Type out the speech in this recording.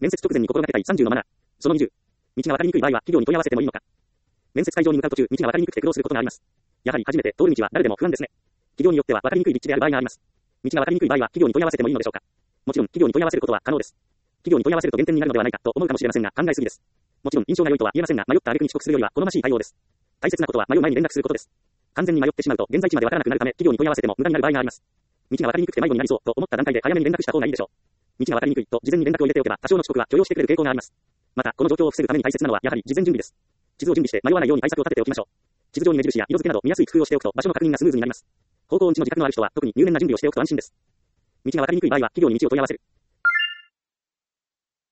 面接直前に心がけたい30のマナー。その20。道が分かりにくい場合は企業に問い合わせてもいいのか。面接会場に向かう途中、道が分かりにくくて苦労することがあります。やはり初めて通る道は誰でも不安ですね。企業によっては分かりにくい立地である場合があります。道が分かりにくい場合は企業に問い合わせてもいいのでしょうか。もちろん企業に問い合わせることは可能です。企業に問い合わせると減点になるのではないかと思うかもしれませんが考えすぎです。もちろん印象が良いとは言えませんが、迷った挙句に遅刻するよりは好ましい対応です。大切なことは迷う前に連絡することです。完全に迷ってしまうと現在地までわからなくなるため企業に問い合わせても無駄になる場合があります。道が分かりにくくて迷子になりそうと思った段階で早めに連絡した方がいいでしょう。道が分かりにくいと事前に連絡を入れておけば多少の遅刻は許容してくれる傾向があります。またこの状況を防ぐために大切なのはやはり事前準備です。地図を準備して迷わないように対策を立てておきましょう。地図上に目印や色付けなど見やすい工夫をしておくと場所の確認がスムーズになります。方向音痴の自覚のある人は特に入念な準備をしておくと安心です。道が分かりにくい場合は企業に道を問い合わせる。